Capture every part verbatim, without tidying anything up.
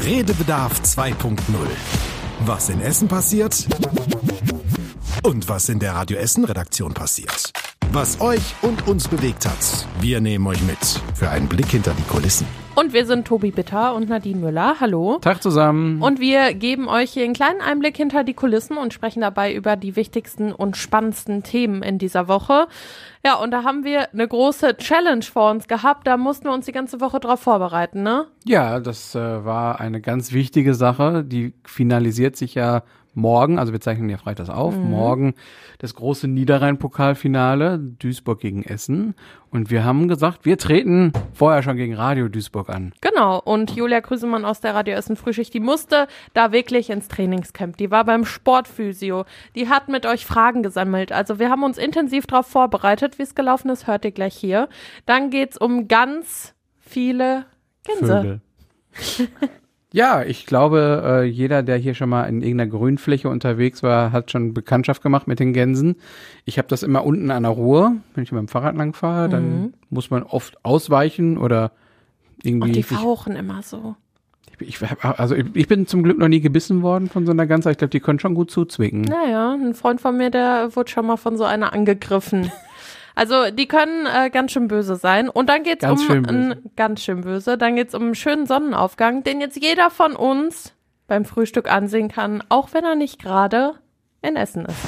Redebedarf zwei Punkt null. Was in Essen passiert und was in der Radio Essen Redaktion passiert. Was euch und uns bewegt hat. Wir nehmen euch mit für einen Blick hinter die Kulissen. Und wir sind Tobi Bitter und Nadine Müller. Hallo. Tag zusammen. Und wir geben euch hier einen kleinen Einblick hinter die Kulissen und sprechen dabei über die wichtigsten und spannendsten Themen in dieser Woche. Ja, und da haben wir eine große Challenge vor uns gehabt. Da mussten wir uns die ganze Woche drauf vorbereiten, ne? Ja, das äh, war eine ganz wichtige Sache. Die finalisiert sich ja morgen, also wir zeichnen ja freitags auf, mhm. morgen das große Niederrhein-Pokalfinale, Duisburg gegen Essen. Und wir haben gesagt, wir treten vorher schon gegen Radio Duisburg an. Genau, und Julia Krüsemann aus der Radio Essen Frühschicht, die musste da wirklich ins Trainingscamp. Die war beim Sportphysio, die hat mit euch Fragen gesammelt. Also wir haben uns intensiv darauf vorbereitet. Wie es gelaufen ist, hört ihr gleich hier. Dann geht's um ganz viele Gänse. Vögel. Ja, ich glaube, äh, jeder, der hier schon mal in irgendeiner Grünfläche unterwegs war, hat schon Bekanntschaft gemacht mit den Gänsen. Ich habe das immer unten an der Ruhr, wenn ich mit dem Fahrrad lang fahre, mhm. dann muss man oft ausweichen oder irgendwie. Und die fauchen immer so. Ich, ich, also ich, ich bin zum Glück noch nie gebissen worden von so einer Gans, aber ich glaube, die können schon gut zuzwicken. Naja, ein Freund von mir, der wurde schon mal von so einer angegriffen. Also die können äh, ganz schön böse sein. Und dann geht's ganz um schön ein, ganz schön böse. Dann geht's um einen schönen Sonnenaufgang, den jetzt jeder von uns beim Frühstück ansehen kann, auch wenn er nicht gerade in Essen ist.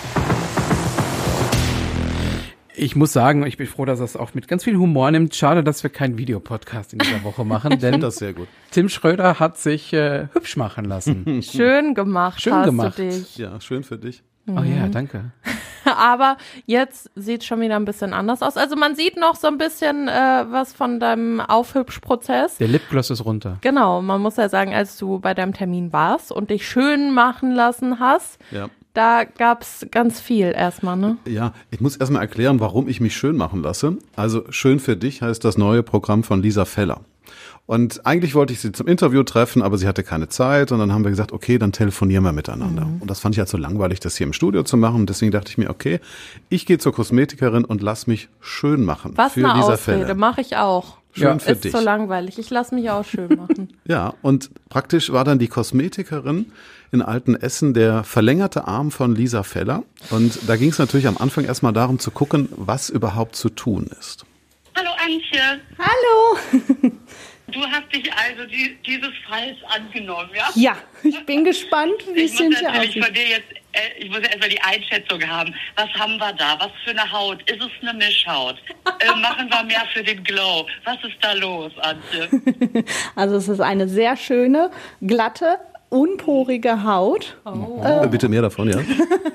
Ich muss sagen, ich bin froh, dass er es auch mit ganz viel Humor nimmt. Schade, dass wir keinen Videopodcast in dieser Woche machen, denn das ist sehr gut. Tim Schröder hat sich äh, hübsch machen lassen. Schön gemacht, schön hast gemacht. du dich. Ja, schön für dich. Oh ja, danke. Aber jetzt sieht es schon wieder ein bisschen anders aus. Also man sieht noch so ein bisschen äh, was von deinem Aufhübschprozess. Der Lipgloss ist runter. Genau, man muss ja sagen, als du bei deinem Termin warst und dich schön machen lassen hast, ja. da gab's ganz viel erstmal, ne? Ja, ich muss erstmal erklären, warum ich mich schön machen lasse. Also schön für dich heißt das neue Programm von Lisa Feller. Und eigentlich wollte ich sie zum Interview treffen, aber sie hatte keine Zeit. Und dann haben wir gesagt, okay, dann telefonieren wir miteinander. Mhm. Und das fand ich halt so langweilig, das hier im Studio zu machen. Und deswegen dachte ich mir, okay, ich gehe zur Kosmetikerin und lass mich schön machen. Was für eine Lisa Ausrede, Feller. mache ich auch. Schön ja, für ist dich. so langweilig. Ich lasse mich auch schön machen. Ja, und praktisch war dann die Kosmetikerin in Altenessen der verlängerte Arm von Lisa Feller. Und da ging es natürlich am Anfang erstmal darum zu gucken, was überhaupt zu tun ist. Hallo Antje. Hallo. Du hast dich also die, dieses Falls angenommen, ja? Ja, ich bin gespannt, wie es hinterher aussieht. Ich muss natürlich aussieht. von dir jetzt, äh, ich muss ja erstmal die Einschätzung haben. Was haben wir da? Was für eine Haut? Ist es eine Mischhaut? äh, machen wir mehr für den Glow? Was ist da los, Antje? Also es ist eine sehr schöne, glatte, unporige Haut. Oh. Äh, Bitte mehr davon, ja?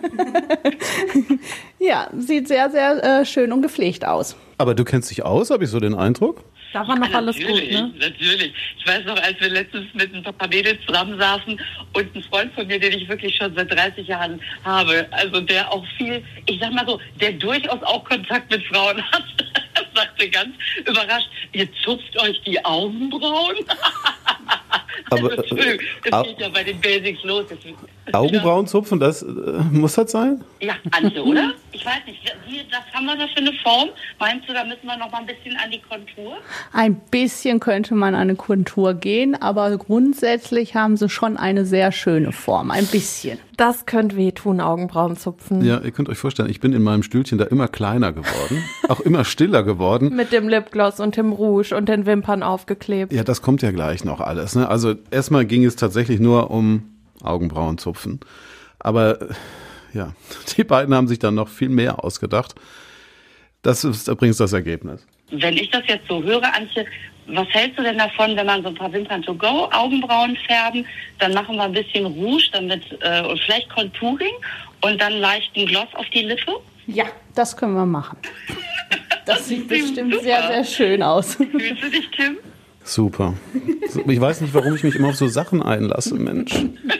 Ja, sieht sehr, sehr äh, schön und gepflegt aus. Aber du kennst dich aus, habe ich so den Eindruck? Da war noch Ja, alles gut, ne? Natürlich. Ich weiß noch, als wir letztens mit ein paar Mädels zusammensaßen und ein Freund von mir, den ich wirklich schon seit dreißig Jahren habe, also der auch viel, ich sag mal so, der durchaus auch Kontakt mit Frauen hat, sagte ganz überrascht, ihr zupft euch die Augenbrauen? Aber, also, Entschuldigung, das äh, geht ja bei den Basics los. Das, Augenbrauen zupfen, das äh, muss das sein? Ja, Antje, oder? Ich weiß nicht, wie, was haben wir da für eine Form? Meinst du, da müssen wir noch mal ein bisschen an die Kontur? Ein bisschen könnte man an eine Kontur gehen, aber grundsätzlich haben sie schon eine sehr schöne Form. Ein bisschen. Das könnte wehtun, Augenbrauen zupfen. Ja, ihr könnt euch vorstellen, ich bin in meinem Stühlchen da immer kleiner geworden, auch immer stiller geworden. Mit dem Lipgloss und dem Rouge und den Wimpern aufgeklebt. Ja, das kommt ja gleich noch alles. Ne? Also erstmal ging es tatsächlich nur um Augenbrauen zupfen. Aber ja, die beiden haben sich dann noch viel mehr ausgedacht. Das ist übrigens das Ergebnis. Wenn ich das jetzt so höre, Antje, was hältst du denn davon, wenn man so ein paar Wimpern to go, Augenbrauen färben, dann machen wir ein bisschen Rouge, damit äh, und vielleicht Contouring und dann leichten Gloss auf die Lippe? Ja, das können wir machen. Das sieht bestimmt super. sehr, sehr schön aus. Fühlst du dich, Tim? Super. Ich weiß nicht, warum ich mich immer auf so Sachen einlasse, Mensch.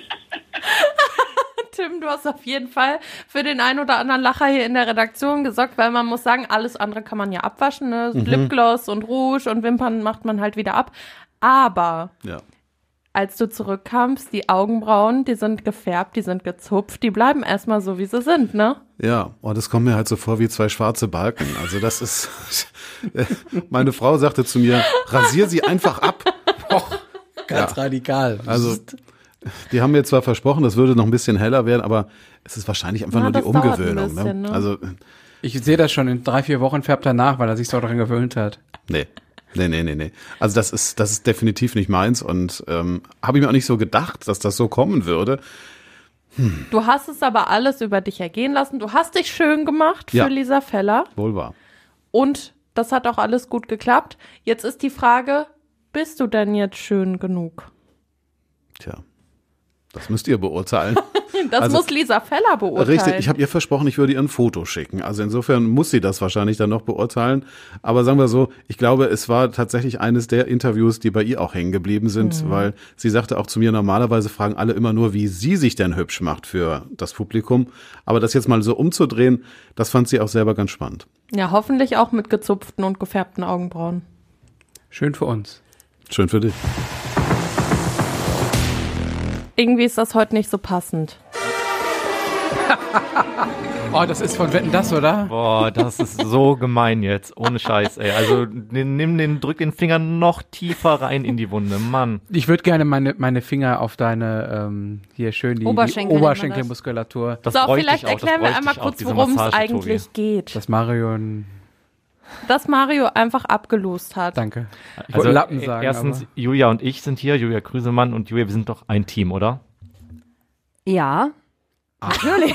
Tim, du hast auf jeden Fall für den einen oder anderen Lacher hier in der Redaktion gesorgt, weil man muss sagen, alles andere kann man ja abwaschen, ne? Mhm. Lipgloss und Rouge und Wimpern macht man halt wieder ab. Aber ja. als du zurückkamst, die Augenbrauen, die sind gefärbt, die sind gezupft, die bleiben erstmal so, wie sie sind, ne? Ja, und es kommt mir halt so vor wie zwei schwarze Balken. Also das ist, meine Frau sagte zu mir, rasier sie einfach ab. Och, Ganz radikal. Also, die haben mir zwar versprochen, das würde noch ein bisschen heller werden, aber es ist wahrscheinlich einfach Na, nur die das dauert ein Umgewöhnung. bisschen, ne? ne? Also, Ich sehe das schon, in drei, vier Wochen färbt er nach, weil er sich so daran gewöhnt hat. nee. Nee, nee, nee, nee. Also das ist, das ist definitiv nicht meins und ähm, habe ich mir auch nicht so gedacht, dass das so kommen würde. Hm. Du hast es aber alles über dich ergehen lassen. Du hast dich schön gemacht für Ja. Lisa Feller. Wohl wahr. Und das hat auch alles gut geklappt. Jetzt ist die Frage, bist du denn jetzt schön genug? Tja, das müsst ihr beurteilen. Das Also, muss Lisa Feller beurteilen. Richtig, ich habe ihr versprochen, ich würde ihr ein Foto schicken. Also insofern muss sie das wahrscheinlich dann noch beurteilen. Aber sagen wir so, ich glaube, es war tatsächlich eines der Interviews, die bei ihr auch hängen geblieben sind, mhm. weil sie sagte auch zu mir, normalerweise fragen alle immer nur, wie sie sich denn hübsch macht für das Publikum. Aber das jetzt mal so umzudrehen, das fand sie auch selber ganz spannend. Ja, hoffentlich auch mit gezupften und gefärbten Augenbrauen. Schön für uns. Schön für dich. Irgendwie ist das heute nicht so passend. Oh, das ist von Wetten, das, oder? Boah, das ist so gemein jetzt. Ohne Scheiß, ey. Also nimm den, drück den Finger noch tiefer rein in die Wunde, Mann. Ich würde gerne meine, meine Finger auf deine, ähm, hier schön die, Oberschenkel die nennt man Oberschenkelmuskulatur. Das so, bräuchte vielleicht ich auch, das erklären wir bräuchte einmal ich auch, kurz, diese worum es Massage, eigentlich Tobi. geht. Dass Mario ein, Dass Mario einfach abgelost hat. danke. Ich Also wollte Lappen sagen, erstens, aber. Julia und ich sind hier, Julia Krüsemann und Julia, wir sind doch ein Team, oder? Ja, natürlich.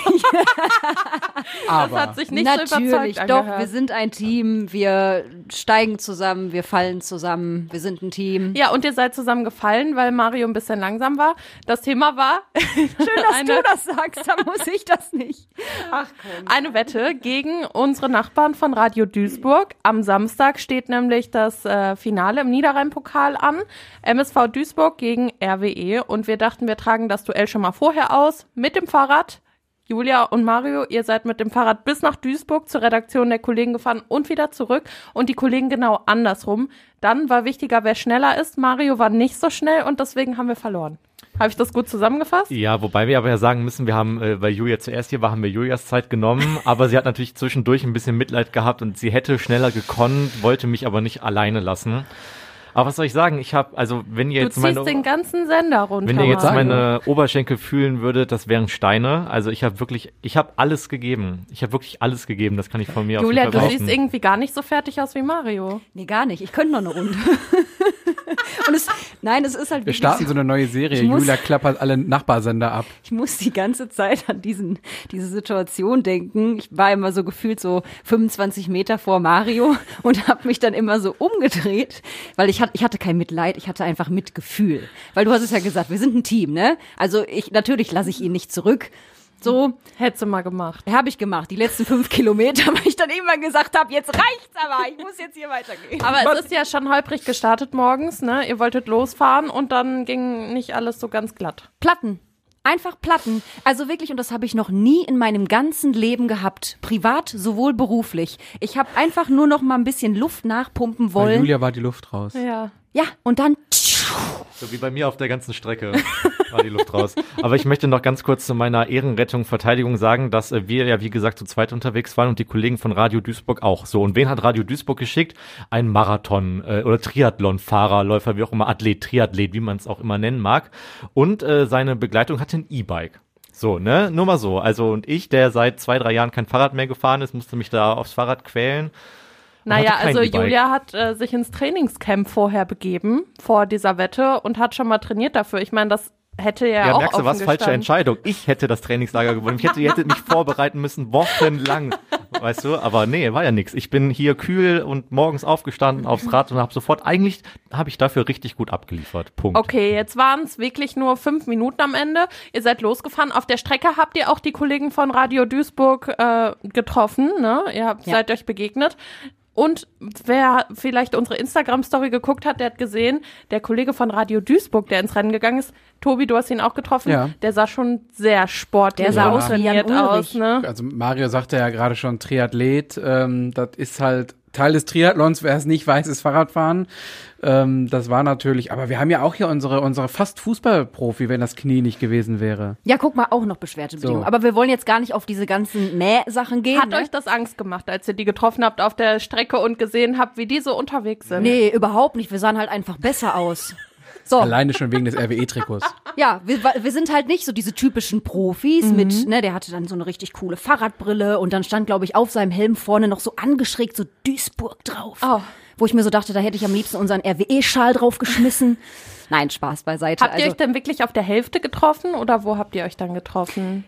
Das aber hat sich nicht so Natürlich, überzeugt doch, angehört. wir sind ein Team, wir steigen zusammen, wir fallen zusammen, wir sind ein Team. Ja, und ihr seid zusammen gefallen, weil Mario ein bisschen langsam war. Das Thema war Schön, dass eine, du das sagst, dann muss ich das nicht. Ach komm. eine Wette gegen unsere Nachbarn von Radio Duisburg. Am Samstag steht nämlich das äh, Finale im Niederrhein-Pokal an. M S V Duisburg gegen R W E. Und wir dachten, wir tragen das Duell schon mal vorher aus mit dem Fahrrad. Julia und Mario, ihr seid mit dem Fahrrad bis nach Duisburg zur Redaktion der Kollegen gefahren und wieder zurück und die Kollegen genau andersrum. Dann war wichtiger, wer schneller ist. Mario war nicht so schnell und deswegen haben wir verloren. Habe ich das gut zusammengefasst? Ja, wobei wir aber ja sagen müssen, wir haben, äh, weil Julia zuerst hier war, haben wir Julias Zeit genommen, aber sie hat natürlich zwischendurch ein bisschen Mitleid gehabt und sie hätte schneller gekonnt, wollte mich aber nicht alleine lassen. Aber was soll ich sagen? Ich habe, also wenn ihr Du jetzt ziehst meine, den ganzen Sender runter. wenn ihr jetzt Mario. meine Oberschenkel fühlen würdet, das wären Steine. Also ich habe wirklich, ich habe alles gegeben. Ich habe wirklich alles gegeben. Das kann ich von mir Julia, auf du jeden Fall siehst behaupten. irgendwie gar nicht so fertig aus wie Mario. Nee, gar nicht. Ich könnte noch eine Runde. Und es, nein, es ist halt wir wirklich starten so, so eine neue Serie. Ich muss- Julia klappert alle Nachbarsender ab. ich muss die ganze Zeit an diesen, diese Situation denken. Ich war immer so gefühlt so fünfundzwanzig Meter vor Mario und habe mich dann immer so umgedreht, weil ich hatte, ich hatte kein Mitleid, ich hatte einfach Mitgefühl. Weil du hast es ja gesagt, wir sind ein Team, ne? Also ich, natürlich lasse ich ihn nicht zurück. So, Hättest du mal gemacht. habe ich gemacht. Die letzten fünf Kilometer, weil ich dann irgendwann gesagt habe, jetzt reicht's aber, ich muss jetzt hier weitergehen. Aber es ist ja schon holprig gestartet morgens, ne? Ihr wolltet losfahren und dann ging nicht alles so ganz glatt. Platten. Einfach Platten. Also wirklich, und das habe ich noch nie in meinem ganzen Leben gehabt. Privat, sowohl beruflich. Ich habe einfach nur noch mal ein bisschen Luft nachpumpen Bei wollen. Julia war die Luft raus. Ja. Ja, und dann So wie bei mir auf der ganzen Strecke war die Luft raus. Aber ich möchte noch ganz kurz zu meiner Ehrenrettung, Verteidigung sagen, dass äh, wir ja, wie gesagt, zu zweit unterwegs waren und die Kollegen von Radio Duisburg auch. So, und wen hat Radio Duisburg geschickt? Ein Marathon- äh, oder Triathlon-Fahrer, Läufer, wie auch immer, Athlet, Triathlet, wie man es auch immer nennen mag. Und äh, seine Begleitung hatte ein E-Bike. So, ne? Nur mal so. Also, und ich, der seit zwei, drei Jahren kein Fahrrad mehr gefahren ist, musste mich da aufs Fahrrad quälen. Naja, hatte kein also E-Bike. Julia hat äh, sich ins Trainingscamp vorher begeben, vor dieser Wette und hat schon mal trainiert dafür. Ich meine, das hätte ja, Ja, auch merkst du offen was? Falsche gestanden. Entscheidung. Ich hätte das Trainingslager gewonnen. Ich hätte, ihr hättet mich vorbereiten müssen, wochenlang. Weißt du? Aber nee, war ja nix. Ich bin hier kühl und morgens aufgestanden aufs Rad und habe sofort, eigentlich habe ich dafür richtig gut abgeliefert. Punkt. Okay, jetzt waren es wirklich nur fünf Minuten am Ende. Ihr seid losgefahren. Auf der Strecke habt ihr auch die Kollegen von Radio Duisburg äh, getroffen, ne? Ihr habt, Ja. seid euch begegnet. Und wer vielleicht unsere Instagram-Story geguckt hat, der hat gesehen, der Kollege von Radio Duisburg, der ins Rennen gegangen ist, Tobi, du hast ihn auch getroffen, Ja. der sah schon sehr sportlich Der sah und aus wie Jan trainiert aus. Ulrich. Ne? Also Mario sagte ja gerade schon Triathlet. Ähm, das ist halt Teil des Triathlons. Wer es nicht weiß, ist Fahrradfahren. Ähm, das war natürlich, aber wir haben ja auch hier unsere, unsere fast Fußballprofi, wenn das Knie nicht gewesen wäre. ja, guck mal, auch noch Beschwerdebedingungen. So. Aber wir wollen jetzt gar nicht auf diese ganzen Nähsachen gehen. Hat ne? euch das Angst gemacht, als ihr die getroffen habt auf der Strecke und gesehen habt, wie die so unterwegs sind? Nee, überhaupt nicht. Wir sahen halt einfach besser aus. So. Alleine schon wegen des R W E-Trikots. Ja, wir, wir sind halt nicht so diese typischen Profis Mhm. mit, ne, der hatte dann so eine richtig coole Fahrradbrille und dann stand, glaube ich, auf seinem Helm vorne noch so angeschrägt so Duisburg drauf. Oh. Wo ich mir so dachte, da hätte ich am liebsten unseren R W E-Schal draufgeschmissen. Nein, Spaß beiseite. Habt ihr also, euch dann wirklich auf der Hälfte getroffen oder wo habt ihr euch dann getroffen?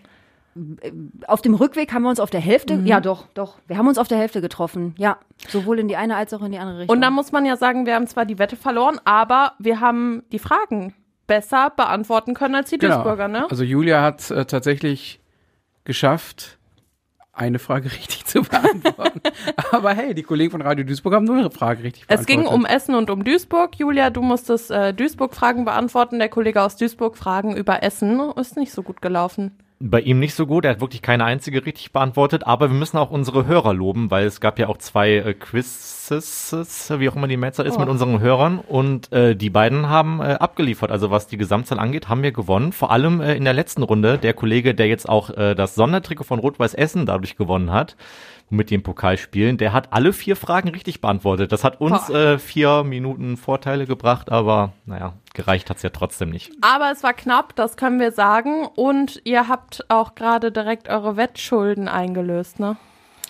auf dem Rückweg haben wir uns auf der Hälfte, Mhm. ja doch, doch, wir haben uns auf der Hälfte getroffen. Ja, sowohl in die eine als auch in die andere Richtung. Und da muss man ja sagen, wir haben zwar die Wette verloren, aber wir haben die Fragen besser beantworten können als die Duisburger, ne? Also Julia hat äh, tatsächlich geschafft, eine Frage richtig zu beantworten. Aber hey, die Kollegen von Radio Duisburg haben nur eine Frage richtig Es beantwortet. ging um Essen und um Duisburg. Julia, du musstest äh, Duisburg-Fragen beantworten. Der Kollege aus Duisburg Fragen über Essen. Ist nicht so gut gelaufen. Bei ihm nicht so gut, er hat wirklich keine einzige richtig beantwortet, aber wir müssen auch unsere Hörer loben, weil es gab ja auch zwei äh, Quizzes, wie auch immer die Mehrzahl ist, Oh. mit unseren Hörern und äh, die beiden haben äh, abgeliefert, also was die Gesamtzahl angeht, haben wir gewonnen, vor allem äh, in der letzten Runde, der Kollege, der jetzt auch äh, das Sondertrikot von Rot-Weiß Essen dadurch gewonnen hat, mit dem Pokal spielen, der hat alle vier Fragen richtig beantwortet. Das hat uns äh, vier Minuten Vorteile gebracht, aber naja, gereicht hat's ja trotzdem nicht. Aber es war knapp, das können wir sagen. Und ihr habt auch gerade direkt eure Wettschulden eingelöst, ne?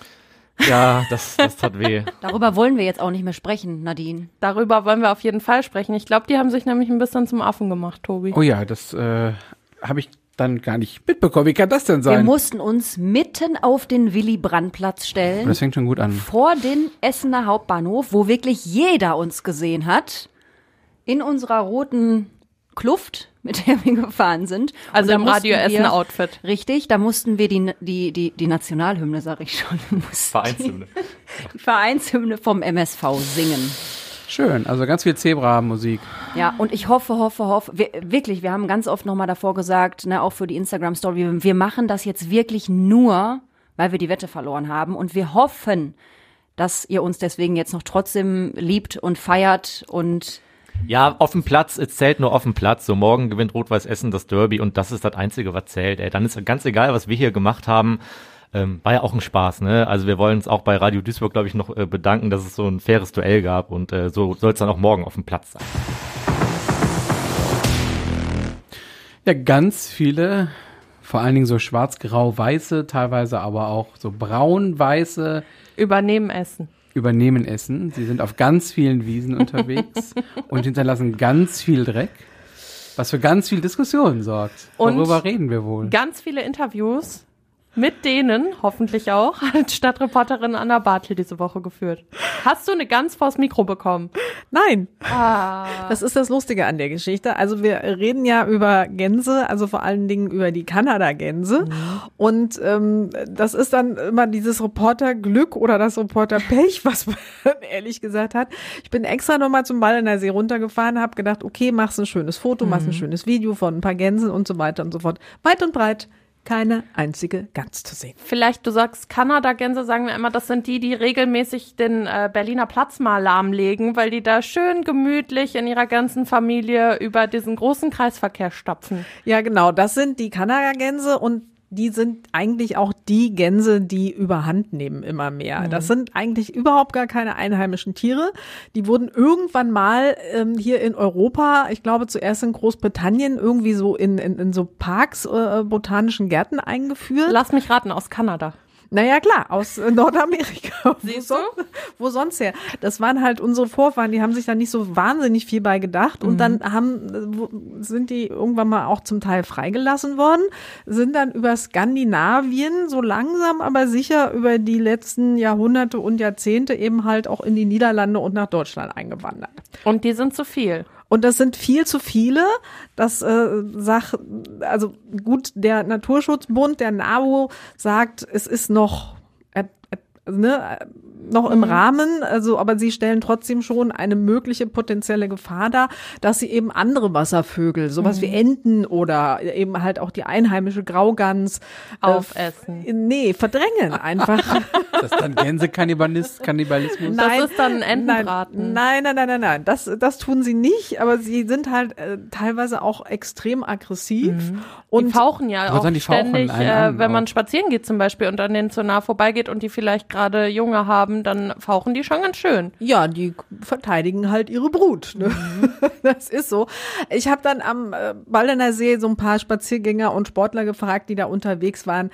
Ja, das, das tat weh. Darüber wollen wir jetzt auch nicht mehr sprechen, Nadine. Darüber wollen wir auf jeden Fall sprechen. Ich glaube, die haben sich nämlich ein bisschen zum Affen gemacht, Tobi. Oh ja, das äh, habe ich dann gar nicht mitbekommen. Wie kann das denn Wir sein? mussten uns mitten auf den Willy-Brandt-Platz stellen. Das fängt schon gut an. Vor den Essener Hauptbahnhof, wo wirklich jeder uns gesehen hat, in unserer roten Kluft, mit der wir gefahren sind. Also Und da im Radio mussten wir- Essen-Outfit. Richtig, da mussten wir die, die, die, die Nationalhymne, sag ich schon, wir mussten Vereinshymne. die Vereinshymne vom M S V singen. Schön, also ganz viel Zebra-Musik. Ja, und ich hoffe, hoffe, hoffe, wir, wirklich, wir haben ganz oft nochmal davor gesagt, ne, auch für die Instagram-Story, wir, wir machen das jetzt wirklich nur, weil wir die Wette verloren haben und wir hoffen, dass ihr uns deswegen jetzt noch trotzdem liebt und feiert und Ja, auf dem Platz, es zählt nur auf dem Platz. So, morgen gewinnt Rot-Weiß Essen das Derby und das ist das Einzige, was zählt. Ey, dann ist ganz egal, was wir hier gemacht haben. Ähm, war ja auch ein Spaß, ne? Also wir wollen uns auch bei Radio Duisburg, glaube ich, noch äh, bedanken, dass es so ein faires Duell gab und äh, so soll es dann auch morgen auf dem Platz sein. Ja, ganz viele, vor allen Dingen so schwarz-grau-weiße, teilweise aber auch so braun-weiße Übernehmen Essen. übernehmen Essen. Sie sind auf ganz vielen Wiesen unterwegs und hinterlassen ganz viel Dreck, was für ganz viel Diskussion sorgt. Und Worüber reden wir wohl? Ganz viele Interviews mit denen, hoffentlich auch, hat Stadtreporterin Anna Bartel diese Woche geführt. Hast du eine Gans vors Mikro bekommen? Nein. Ah. Das ist das Lustige an der Geschichte. Also wir reden ja über Gänse, also vor allen Dingen über die Kanada-Gänse. Mhm. Und ähm, das ist dann immer dieses Reporterglück oder das Reporterpech, was man ehrlich gesagt hat. Ich bin extra nochmal zum Ball in der See runtergefahren, habe gedacht, okay, machst ein schönes Foto, mhm. machst ein schönes Video von ein paar Gänsen und so weiter und so fort. Weit und breit keine einzige Gans zu sehen. Vielleicht, du sagst Kanada-Gänse, sagen wir immer, das sind die, die regelmäßig den äh, Berliner Platz mal lahmlegen, weil die da schön gemütlich in ihrer ganzen Familie über diesen großen Kreisverkehr stapfen. Ja, genau, das sind die Kanada-Gänse und die sind eigentlich auch die Gänse, die überhand nehmen immer mehr. Mhm. Das sind eigentlich überhaupt gar keine einheimischen Tiere. Die wurden irgendwann mal ähm, hier in Europa, ich glaube zuerst in Großbritannien, irgendwie so in, in, in so Parks, äh, botanischen Gärten eingeführt. Lass mich raten, aus Kanada. Naja, klar, aus Nordamerika. Siehst du? Wo, son- wo sonst her? Das waren halt unsere Vorfahren, die haben sich da nicht so wahnsinnig viel bei gedacht. Und mhm. dann haben, sind die irgendwann mal auch zum Teil freigelassen worden, sind dann über Skandinavien so langsam, aber sicher über die letzten Jahrhunderte und Jahrzehnte eben halt auch in die Niederlande und nach Deutschland eingewandert. Und die sind zu viel. Und das sind viel zu viele. Das äh, sagt, also gut, der Naturschutzbund, der NABU, sagt, es ist noch, äh, äh, ne, noch im mhm. Rahmen, also aber sie stellen trotzdem schon eine mögliche potenzielle Gefahr dar, dass sie eben andere Wasservögel, sowas mhm. wie Enten oder eben halt auch die einheimische Graugans aufessen. Äh, nee, verdrängen einfach. Das ist dann Gänsekannibalismus? Kannibalismus? Nein, das ist dann Entenbraten. Nein, nein, nein, nein, nein. Das, das tun sie nicht, aber sie sind halt äh, teilweise auch extrem aggressiv. Mhm. Und die fauchen ja auch die ständig, fauchen äh, an, wenn man auch. spazieren geht zum Beispiel und an denen zu nah vorbeigeht und die vielleicht gerade gerade Junge haben, dann fauchen die schon ganz schön. Ja, die verteidigen halt ihre Brut. Ne? Mhm. Das ist so. Ich habe dann am äh, Baldener See so ein paar Spaziergänger und Sportler gefragt, die da unterwegs waren.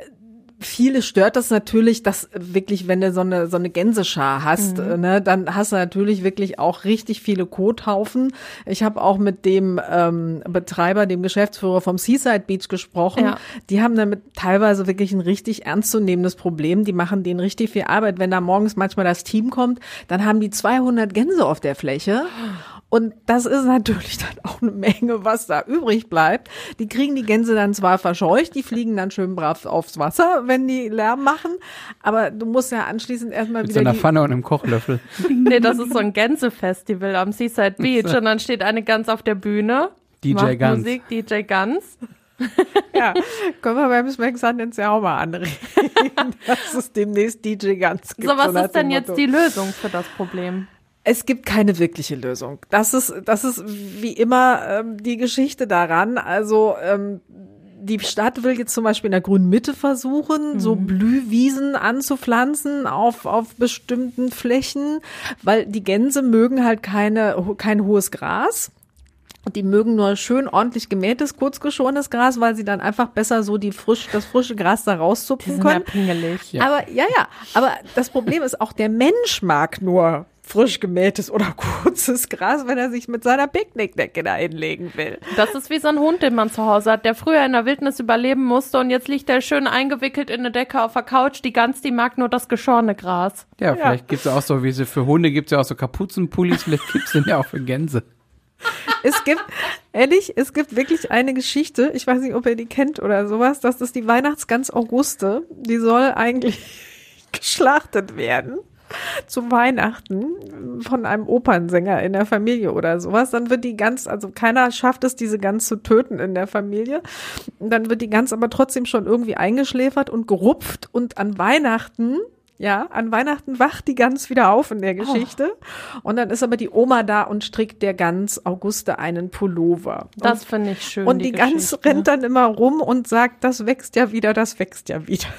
Viele stört das natürlich, dass wirklich, wenn du so eine so eine Gänseschar hast, mhm. ne, dann hast du natürlich wirklich auch richtig viele Kothaufen. Ich habe auch mit dem ähm, Betreiber, dem Geschäftsführer vom Seaside Beach gesprochen. Ja. Die haben damit teilweise wirklich ein richtig ernstzunehmendes Problem. Die machen denen richtig viel Arbeit. Wenn da morgens manchmal das Team kommt, dann haben die zweihundert Gänse auf der Fläche. Und das ist natürlich dann auch eine Menge, was da übrig bleibt. Die kriegen die Gänse dann zwar verscheucht, die fliegen dann schön brav aufs Wasser, wenn die Lärm machen, aber du musst ja anschließend erstmal Mit wieder so einer die Pfanne und einem Kochlöffel. Nee, das ist so ein Gänsefestival am Seaside Beach und dann steht eine Gans auf der Bühne, D J macht Gans. Musik, D J Gans. Ja, können wir beim Smack Sundance ja auch mal anregen, dass es demnächst D J Gans gibt. So, was so nach ist denn dem jetzt Motto. die Lösung für das Problem? Es gibt keine wirkliche Lösung. Das ist, das ist wie immer ähm, die Geschichte daran. Also ähm, die Stadt will jetzt zum Beispiel in der grünen Mitte versuchen, mhm. so Blühwiesen anzupflanzen auf auf bestimmten Flächen, weil die Gänse mögen halt keine kein hohes Gras. Die mögen nur schön ordentlich gemähtes, kurzgeschorenes Gras, weil sie dann einfach besser so die frisch, das frische Gras da rauszupfen können. Die sind ja pingelig. Ja. Aber ja, ja. Aber das Problem ist auch, der Mensch mag nur frisch gemähtes oder kurzes Gras, wenn er sich mit seiner Picknickdecke da hinlegen will. Das ist wie so ein Hund, den man zu Hause hat, der früher in der Wildnis überleben musste und jetzt liegt er schön eingewickelt in eine Decke auf der Couch. Die Gans, die mag nur das geschorene Gras. Ja, vielleicht gibt's ja auch so, wie sie für Hunde gibt's ja auch so Kapuzenpullis, vielleicht gibt's den ja auch für Gänse. Es gibt, ehrlich, es gibt wirklich eine Geschichte, ich weiß nicht, ob ihr die kennt oder sowas, das ist die Weihnachtsgans Auguste, die soll eigentlich geschlachtet werden zu Weihnachten von einem Opernsänger in der Familie oder sowas. Dann wird die Gans, also keiner schafft es, diese Gans zu töten in der Familie. Und dann wird die Gans aber trotzdem schon irgendwie eingeschläfert und gerupft und an Weihnachten Ja, an Weihnachten wacht die Gans wieder auf in der Geschichte. Oh. Und dann ist aber die Oma da und strickt der Gans Auguste einen Pullover. Das finde ich schön. Und die, die Gans rennt dann immer rum und sagt, das wächst ja wieder, das wächst ja wieder.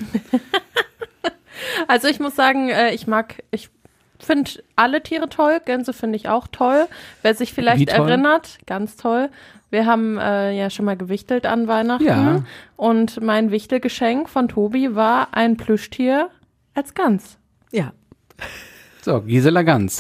Also ich muss sagen, ich mag, ich finde alle Tiere toll. Gänse finde ich auch toll. Wer sich vielleicht erinnert, ganz toll. Wir haben äh, ja schon mal gewichtelt an Weihnachten. Ja. Und mein Wichtelgeschenk von Tobi war ein Plüschtier als Gans. Ja. So, Gisela Gans.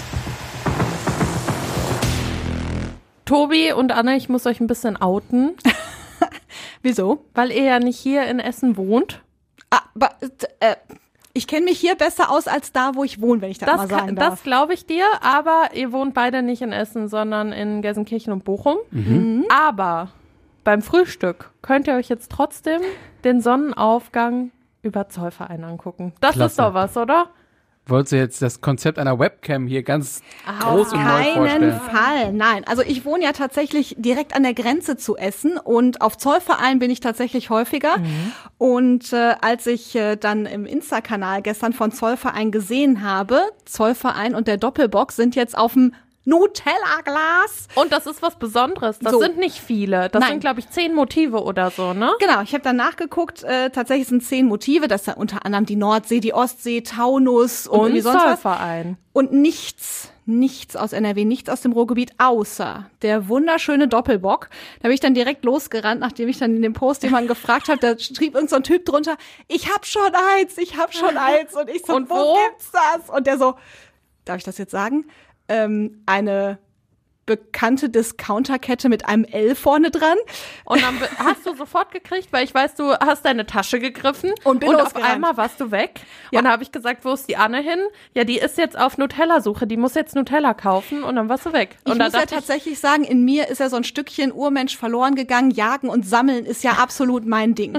Tobi und Anne, ich muss euch ein bisschen outen. Wieso? Weil ihr ja nicht hier in Essen wohnt. Ah, aber, äh, ich kenne mich hier besser aus als da, wo ich wohne, wenn ich das, das mal sagen kann, darf. Das glaube ich dir, aber ihr wohnt beide nicht in Essen, sondern in Gelsenkirchen und Bochum. Mhm. Aber beim Frühstück könnt ihr euch jetzt trotzdem den Sonnenaufgang über Zollverein angucken. Das Klasse. Ist doch was, oder? Wolltest du jetzt das Konzept einer Webcam hier ganz groß und neu vorstellen? Auf keinen Fall, nein. Also ich wohne ja tatsächlich direkt an der Grenze zu Essen und auf Zollverein bin ich tatsächlich häufiger. Mhm. Und äh, als ich äh, dann im Insta-Kanal gestern von Zollverein gesehen habe, Zollverein und der Doppelbock sind jetzt auf dem Nutella-Glas. Und das ist was Besonderes. Das so. sind nicht viele. Das Nein. sind, glaube ich, zehn Motive oder so, ne? Genau, ich habe dann nachgeguckt. Äh, tatsächlich sind zehn Motive. Das ist ja unter anderem die Nordsee, die Ostsee, Taunus und, und sonst Zollverein. Was. Und nichts, nichts aus N R W, nichts aus dem Ruhrgebiet, außer der wunderschöne Doppelbock. Da bin ich dann direkt losgerannt, nachdem ich dann in dem Post jemanden gefragt habe. Da schrieb irgend so ein Typ drunter, ich hab schon eins, ich hab schon eins. Und ich so, und wo, wo gibt's das? Und der so, darf ich das jetzt sagen? Ähm, eine bekannte Discounterkette mit einem L vorne dran. Und dann hast du sofort gekriegt, weil ich weiß, du hast deine Tasche gegriffen und, bin und auf einmal warst du weg. Ja. Und da habe ich gesagt, wo ist die Anne hin? Ja, die ist jetzt auf Nutella-Suche, die muss jetzt Nutella kaufen und dann warst du weg. Ich und muss ja tatsächlich sagen, in mir ist ja so ein Stückchen Urmensch verloren gegangen. Jagen und Sammeln ist ja absolut mein Ding.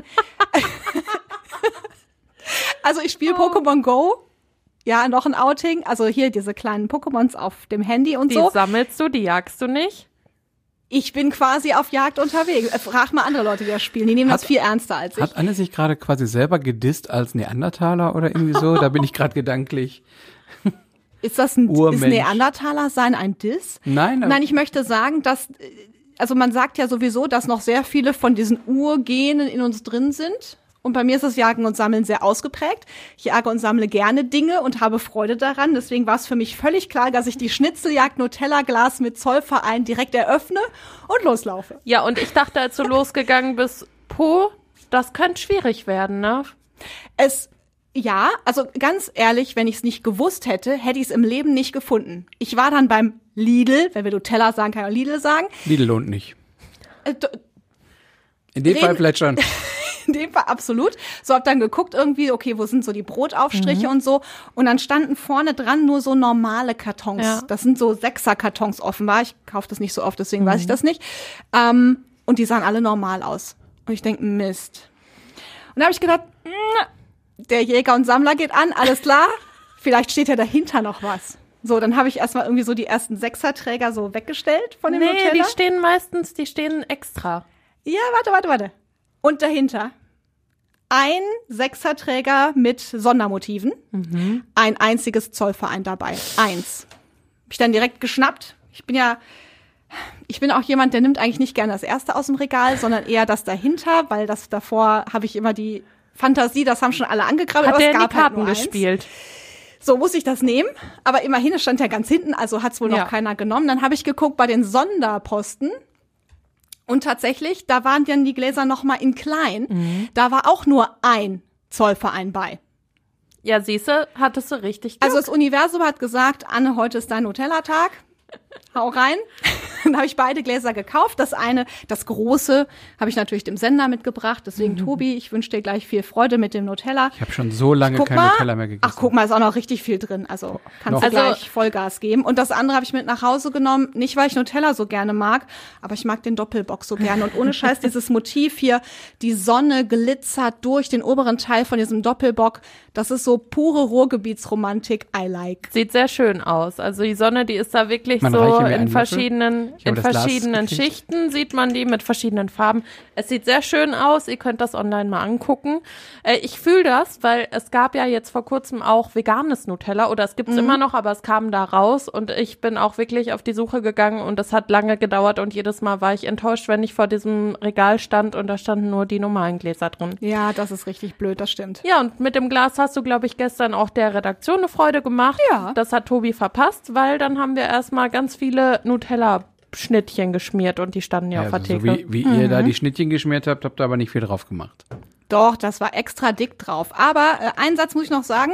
Also ich spiele oh. Pokémon Go. Ja, noch ein Outing. Also hier diese kleinen Pokémons auf dem Handy und die so. Die sammelst du, die jagst du nicht? Ich bin quasi auf Jagd unterwegs. Frag mal andere Leute, die das spielen. Die nehmen hat, das viel ernster als ich. Hat Anne sich gerade quasi selber gedisst als Neandertaler oder irgendwie so? Da bin ich gerade gedanklich. Ist das ein ist Neandertaler sein ein Diss? Nein. Nein, ich möchte sagen, dass, also man sagt ja sowieso, dass noch sehr viele von diesen Urgenen in uns drin sind. Und bei mir ist das Jagen und Sammeln sehr ausgeprägt. Ich jage und sammle gerne Dinge und habe Freude daran. Deswegen war es für mich völlig klar, dass ich die Schnitzeljagd Nutella-Glas mit Zollverein direkt eröffne und loslaufe. Ja, und ich dachte, als du losgegangen bist, puh, das könnte schwierig werden, ne? Es, ja, also ganz ehrlich, wenn ich es nicht gewusst hätte, hätte ich es im Leben nicht gefunden. Ich war dann beim Lidl, wenn wir Nutella sagen, kann ich auch Lidl sagen. Lidl lohnt nicht. Äh, d- In dem Reden- Fall vielleicht schon. In dem Fall absolut. So, hab dann geguckt irgendwie, okay, wo sind so die Brotaufstriche und so. Und dann standen vorne dran nur so normale Kartons. Ja. Das sind so Sechser-Kartons offenbar. Ich kaufe das nicht so oft, deswegen weiß ich das nicht. Ähm, und die sahen alle normal aus. Und ich denke, Mist. Und da habe ich gedacht, mh, der Jäger und Sammler geht an, alles klar. Vielleicht steht ja dahinter noch was. So, dann habe ich erstmal irgendwie so die ersten Sechserträger so weggestellt von dem Nee, Nutella. die stehen meistens, die stehen extra. Ja, warte, warte, warte. Und dahinter ein Sechserträger mit Sondermotiven, ein einziges Zollverein dabei. Eins. Hab ich dann direkt geschnappt. Ich bin ja, ich bin auch jemand, der nimmt eigentlich nicht gerne das Erste aus dem Regal, sondern eher das dahinter, weil das davor habe ich immer die Fantasie, das haben schon alle angegraben, Hat aber der es in die gab halt Karten nur eins. gespielt? So muss ich das nehmen, aber immerhin, es stand ja ganz hinten, also hat's wohl noch Ja. keiner genommen. Dann habe ich geguckt bei den Sonderposten. Und tatsächlich, da waren dann die Gläser noch mal in klein. Mhm. Da war auch nur ein Zollverein bei. Ja, siehste, hattest du richtig Glück. Also das Universum hat gesagt, Anne, heute ist dein Nutella-Tag. Hau rein. Dann habe ich beide Gläser gekauft. Das eine, das große, habe ich natürlich dem Sender mitgebracht. Deswegen, Mhm. Tobi, ich wünsche dir gleich viel Freude mit dem Nutella. Ich habe schon so lange Guck kein mal. Nutella mehr gegessen. Ach, guck mal, ist auch noch richtig viel drin. Also kannst Noch. du Also- gleich Vollgas geben. Und das andere habe ich mit nach Hause genommen. Nicht, weil ich Nutella so gerne mag, aber ich mag den Doppelbock so gerne. Und ohne Scheiß, dieses Motiv hier, die Sonne glitzert durch den oberen Teil von diesem Doppelbock. Das ist so pure Ruhrgebietsromantik. I like. Sieht sehr schön aus. Also die Sonne, die ist da wirklich Man so reiche mir einen in Löffel. verschiedenen, Ich habe in das Glas verschiedenen gekriegt. Schichten sieht man die mit verschiedenen Farben. Es sieht sehr schön aus. Ihr könnt das online mal angucken. Äh, ich fühle das, weil es gab ja jetzt vor kurzem auch veganes Nutella oder es gibt's Mhm. immer noch, aber es kam da raus und ich bin auch wirklich auf die Suche gegangen und es hat lange gedauert und jedes Mal war ich enttäuscht, wenn ich vor diesem Regal stand und da standen nur die normalen Gläser drin. Ja, das ist richtig blöd, das stimmt. Ja, und mit dem Glas hast du, glaube ich, gestern auch der Redaktion eine Freude gemacht. Ja. Das hat Tobi verpasst, weil dann haben wir erstmal ganz viele Nutella-Schnittchen geschmiert und die standen ja, Ja, auf der also so Theke. wie, wie ihr da die Schnittchen geschmiert habt, habt ihr aber nicht viel drauf gemacht. Doch, das war extra dick drauf. Aber äh, einen Satz muss ich noch sagen.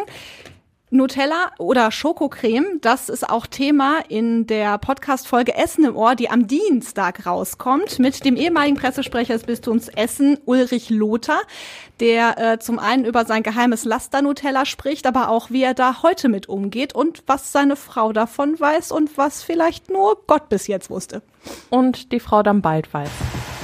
Nutella oder Schokocreme, das ist auch Thema in der Podcast-Folge Essen im Ohr, die am Dienstag rauskommt, mit dem ehemaligen Pressesprecher des Bistums Essen, Ulrich Lothar, der äh, zum einen über sein geheimes Laster-Nutella spricht, aber auch, wie er da heute mit umgeht und was seine Frau davon weiß und was vielleicht nur Gott bis jetzt wusste. Und die Frau dann bald weiß.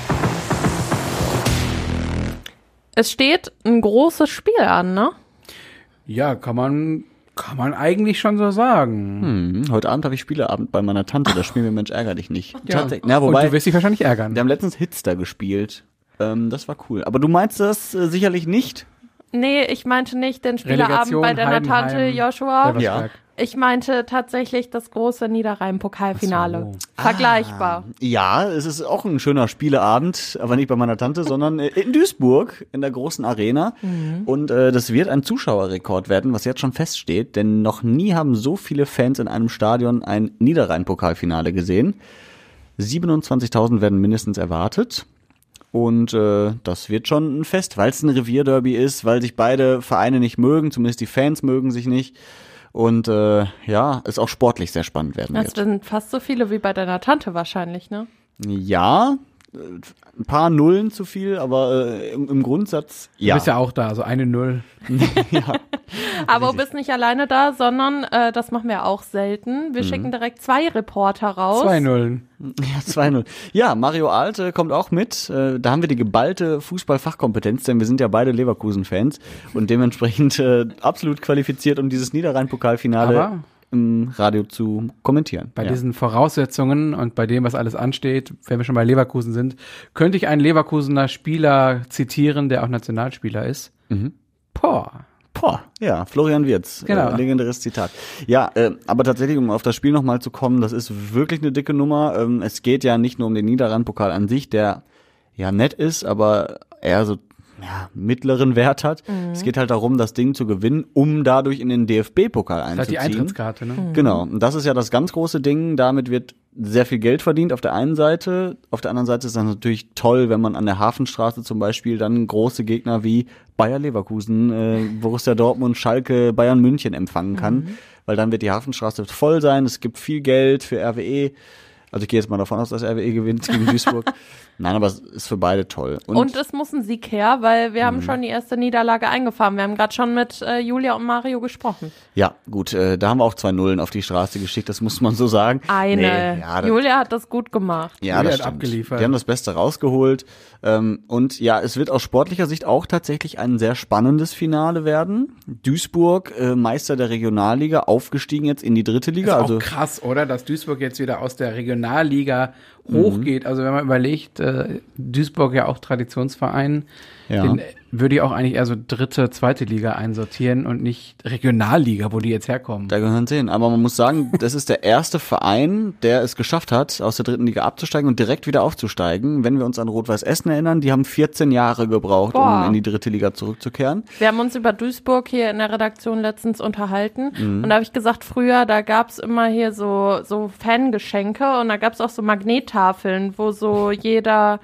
Es steht ein großes Spiel an, ne? Ja, kann man, kann man eigentlich schon so sagen. Hm, heute Abend habe ich Spieleabend bei meiner Tante, da spielen wir Mensch ärger dich nicht. Ja. Tatsächlich. Na, wobei, Und du wirst dich wahrscheinlich ärgern. wir haben letztens Hitster gespielt. Ähm, das war cool. Aber du meinst das äh, sicherlich nicht? Nee, ich meinte nicht den Spieleabend Relegation, bei deiner Heidenheim, Tante Joshua. Elversberg. Ich meinte tatsächlich das große Niederrhein-Pokalfinale. Ach so. Vergleichbar. Ja, es ist auch ein schöner Spieleabend, aber nicht bei meiner Tante, sondern äh, in Duisburg in der großen Arena. Und äh, das wird ein Zuschauerrekord werden, was jetzt schon feststeht, denn noch nie haben so viele Fans in einem Stadion ein Niederrhein-Pokalfinale gesehen. siebenundzwanzigtausend werden mindestens erwartet. Und äh, das wird schon ein Fest, weil es ein Revierderby ist, weil sich beide Vereine nicht mögen, zumindest die Fans mögen sich nicht. Und äh, ja, es auch sportlich sehr spannend werden Das wird. sind fast so viele wie bei deiner Tante wahrscheinlich, ne? Ja, äh, ein paar Nullen zu viel, aber äh, im, im Grundsatz Du ja. bist ja auch da, also eine Null. Aber du bist nicht alleine da, sondern äh, das machen wir auch selten. Wir schicken direkt zwei Reporter raus. Zwei Nullen. Ja, zwei null. Ja, Mario Alte kommt auch mit. Äh, Da haben wir die geballte Fußballfachkompetenz, denn wir sind ja beide Leverkusen-Fans und dementsprechend äh, absolut qualifiziert, um dieses Niederrhein-Pokalfinale Aber im Radio zu kommentieren. bei ja. diesen Voraussetzungen und bei dem, was alles ansteht, wenn wir schon bei Leverkusen sind, könnte ich einen Leverkusener Spieler zitieren, der auch Nationalspieler ist. Mhm. Boah. Boah, ja, Florian Wirtz, Genau. äh, legendäres Zitat. Ja, äh, aber tatsächlich, um auf das Spiel nochmal zu kommen, das ist wirklich eine dicke Nummer. Ähm, es geht ja nicht nur um den Niederrhein-Pokal an sich, der ja nett ist, aber eher so ja, mittleren Wert hat. Mhm. Es geht halt darum, das Ding zu gewinnen, um dadurch in den D F B-Pokal einzuziehen. Das ist halt die Eintrittskarte, ne? Mhm. Genau. Und das ist ja das ganz große Ding. Damit wird sehr viel Geld verdient auf der einen Seite. Auf der anderen Seite ist das natürlich toll, wenn man an der Hafenstraße zum Beispiel dann große Gegner wie Bayer Leverkusen, äh, Borussia Dortmund, Schalke, Bayern München empfangen kann. Mhm. Weil dann wird die Hafenstraße voll sein. Es gibt viel Geld für R W E. Also ich gehe jetzt mal davon aus, dass R W E gewinnt gegen Duisburg. Nein, aber es ist für beide toll. Und, und es muss ein Sieg her, weil wir haben schon die erste Niederlage eingefahren. Wir haben gerade schon mit äh, Julia und Mario gesprochen. Ja, gut, äh, da haben wir auch zwei Nullen auf die Straße geschickt, das muss man so sagen. Eine. Nee, ja, das, Julia hat das gut gemacht. Ja, Julia das hat abgeliefert. Die haben das Beste rausgeholt. Ähm, und ja, es wird aus sportlicher Sicht auch tatsächlich ein sehr spannendes Finale werden. Duisburg, äh, Meister der Regionalliga, aufgestiegen jetzt in die dritte Liga. Das ist also auch krass, oder? Dass Duisburg jetzt wieder aus der Regionalliga hochgeht. Also wenn man überlegt, äh, Duisburg ja auch Traditionsverein, ja. Den würde ich auch eigentlich eher so dritte, zweite Liga einsortieren und nicht Regionalliga, wo die jetzt herkommen. Da gehören sie hin. Aber man muss sagen, das ist der erste Verein, der es geschafft hat, aus der dritten Liga abzusteigen und direkt wieder aufzusteigen. Wenn wir uns an Rot-Weiß Essen erinnern, die haben vierzehn Jahre gebraucht, Boah. um in die dritte Liga zurückzukehren. Wir haben uns über Duisburg hier in der Redaktion letztens unterhalten. Mhm. Und da habe ich gesagt, früher, da gab's immer hier so, so Fangeschenke und da gab's auch so Magnettafeln, wo so jeder,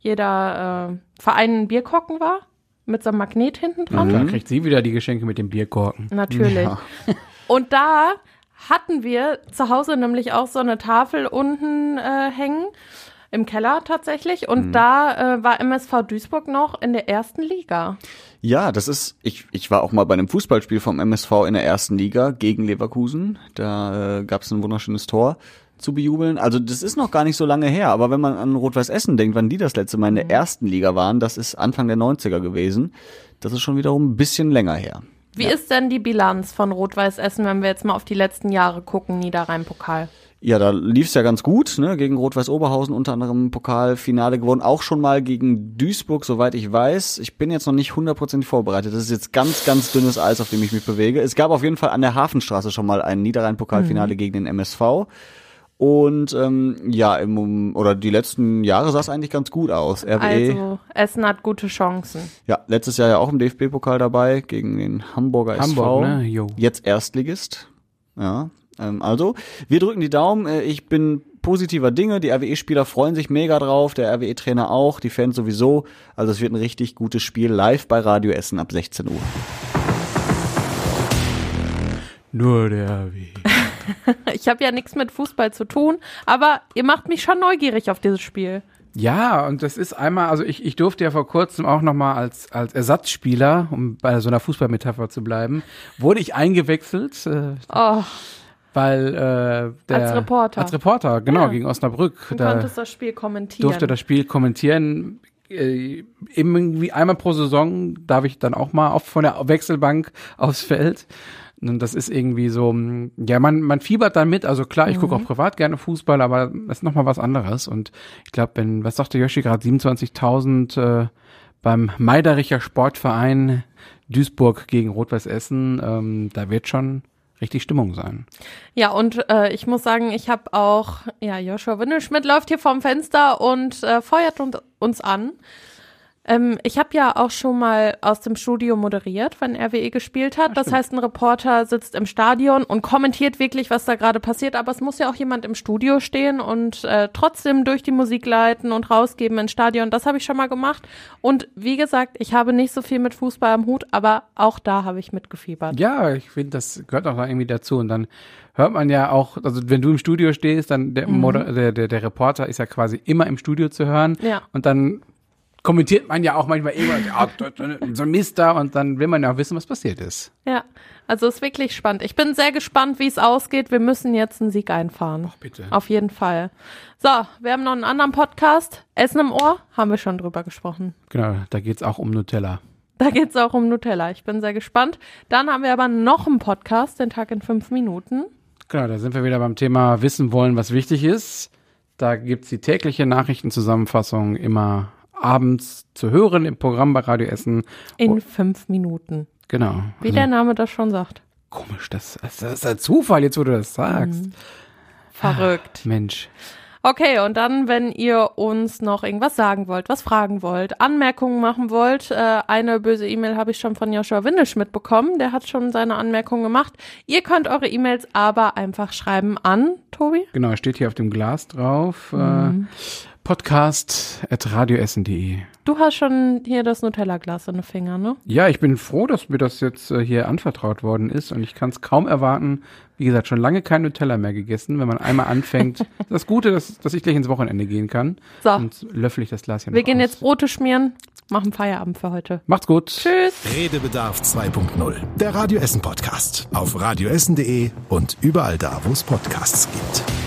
jeder äh, Verein ein Bierkorken war. Mit so einem Magnet hinten dran. Mhm. Da kriegt sie wieder die Geschenke mit dem Bierkorken. Natürlich. Ja. Und da hatten wir zu Hause nämlich auch so eine Tafel unten äh, hängen, im Keller tatsächlich. Und mhm. da äh, war M S V Duisburg noch in der ersten Liga. Ja, das ist, ich ich war auch mal bei einem Fußballspiel vom M S V in der ersten Liga gegen Leverkusen. Da äh, gab es ein wunderschönes Tor zu bejubeln. Also das ist noch gar nicht so lange her, aber wenn man an Rot-Weiß Essen denkt, wann die das letzte Mal in der ersten Liga waren, das ist Anfang der neunziger gewesen. Das ist schon wiederum ein bisschen länger her. Wie ja. ist denn die Bilanz von Rot-Weiß Essen, wenn wir jetzt mal auf die letzten Jahre gucken, Niederrhein-Pokal? Ja, da lief es ja ganz gut, ne? Gegen Rot-Weiß Oberhausen unter anderem Pokalfinale gewonnen, auch schon mal gegen Duisburg, soweit ich weiß. Ich bin jetzt noch nicht hundertprozentig vorbereitet. Das ist jetzt ganz, ganz dünnes Eis, auf dem ich mich bewege. Es gab auf jeden Fall an der Hafenstraße schon mal ein Niederrhein-Pokalfinale mhm. gegen den M S V. Und ähm, ja, im, oder die letzten Jahre sah es eigentlich ganz gut aus. R W E, also Essen hat gute Chancen. Ja, letztes Jahr ja auch im D F B-Pokal dabei gegen den Hamburger Hamburg, S V. Ne? Jo. Jetzt Erstligist. Ja, ähm, also wir drücken die Daumen. Ich bin positiver Dinge. Die R W E-Spieler freuen sich mega drauf. Der R W E-Trainer auch. Die Fans sowieso. Also es wird ein richtig gutes Spiel live bei Radio Essen ab sechzehn Uhr. Nur der R W E. Ich habe ja nichts mit Fußball zu tun, aber ihr macht mich schon neugierig auf dieses Spiel. Ja, und das ist einmal, also ich, ich durfte ja vor kurzem auch nochmal als, als Ersatzspieler, um bei so einer Fußballmetapher zu bleiben, wurde ich eingewechselt. Äh, oh. Weil äh, der, als Reporter. Als Reporter, genau, ja. gegen Osnabrück. Du da konntest das Spiel kommentieren. Durfte das Spiel kommentieren. Äh, irgendwie einmal pro Saison darf ich dann auch mal auf, von der Wechselbank aufs Feld. Und das ist irgendwie so, ja, man, man fiebert dann mit. Also klar, ich mhm. gucke auch privat gerne Fußball, aber das ist nochmal was anderes. Und ich glaube, wenn, was sagte Yoshi gerade, siebenundzwanzigtausend äh, beim Meidericher Sportverein Duisburg gegen Rot-Weiß Essen, ähm, da wird schon richtig Stimmung sein. Ja, und äh, ich muss sagen, ich habe auch, ja, Joshua Windelschmidt läuft hier vorm Fenster und äh, feuert und, uns an. Ähm, ich habe ja auch schon mal aus dem Studio moderiert, wenn R W E gespielt hat. Ja, das heißt, ein Reporter sitzt im Stadion und kommentiert wirklich, was da gerade passiert. Aber es muss ja auch jemand im Studio stehen und äh, trotzdem durch die Musik leiten und rausgeben ins Stadion. Das habe ich schon mal gemacht. Und wie gesagt, ich habe nicht so viel mit Fußball am Hut, aber auch da habe ich mitgefiebert. Ja, ich finde, das gehört auch irgendwie dazu. Und dann hört man ja auch, also wenn du im Studio stehst, dann der, mhm. Moder- der, der, der Reporter ist ja quasi immer im Studio zu hören. Ja. Und dann kommentiert man ja auch manchmal irgendwas, ja, so ein Mist da, und dann will man ja auch wissen, was passiert ist. Ja, also ist wirklich spannend. Ich bin sehr gespannt, wie es ausgeht. Wir müssen jetzt einen Sieg einfahren. Ach, bitte. Auf jeden Fall. So, wir haben noch einen anderen Podcast. Essen im Ohr, haben wir schon drüber gesprochen. Genau, da geht's auch um Nutella. Da geht's auch um Nutella. Ich bin sehr gespannt. Dann haben wir aber noch einen Podcast, den Tag in fünf Minuten. Genau, da sind wir wieder beim Thema Wissen wollen, was wichtig ist. Da gibt's die tägliche Nachrichtenzusammenfassung immer abends zu hören im Programm bei Radio Essen. In fünf Minuten. Genau. Wie also, der Name das schon sagt. Komisch, das, das ist ein Zufall, jetzt wo du das sagst. Mhm. Verrückt. Ach, Mensch. Okay, und dann, wenn ihr uns noch irgendwas sagen wollt, was fragen wollt, Anmerkungen machen wollt, äh, eine böse E-Mail habe ich schon von Joshua Windelschmidt bekommen, der hat schon seine Anmerkungen gemacht. Ihr könnt eure E-Mails aber einfach schreiben an, Tobi? Genau, steht hier auf dem Glas drauf. Mhm. Äh, podcast at radioessen punkt de. Du hast schon hier das Nutella-Glas in den Fingern, ne? Ja, ich bin froh, dass mir das jetzt äh, hier anvertraut worden ist und ich kann es kaum erwarten. Wie gesagt, schon lange kein Nutella mehr gegessen. Wenn man einmal anfängt, das Gute, dass, dass ich gleich ins Wochenende gehen kann. So. Und löffel ich das Glas hier noch Wir gehen aus. jetzt Brote schmieren, machen Feierabend für heute. Macht's gut. Tschüss. Redebedarf zwei Punkt null. Der Radio Essen Podcast. Auf radioessen punkt de und überall da, wo es Podcasts gibt.